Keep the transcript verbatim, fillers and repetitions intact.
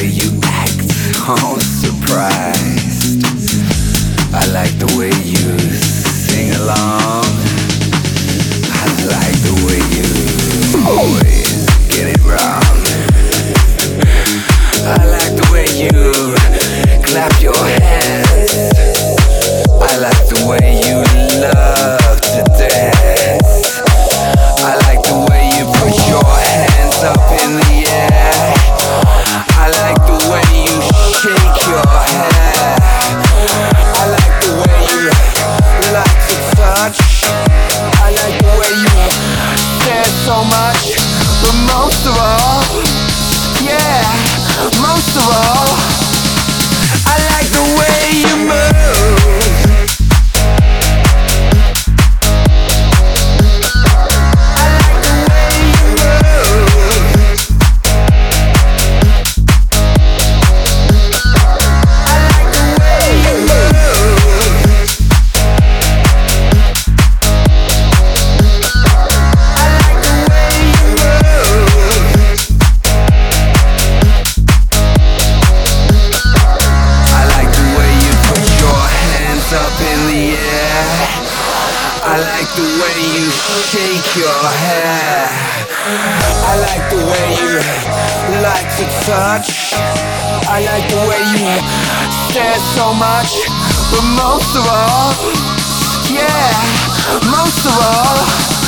you act all surprised. I like the way you sing along. I like the way you always get it wrong. I like the way you clap your hands. I like the way you love to dance. I like the way you put your hands up in the air. I like the way you shake your hair. I like the way you like to touch. I like the way you stare so much. But most of all, yeah, most of all, I like the way you move. I like the way you shake your hair. I like the way you like to touch. I like the way you stare so much. But most of all, yeah, most of all,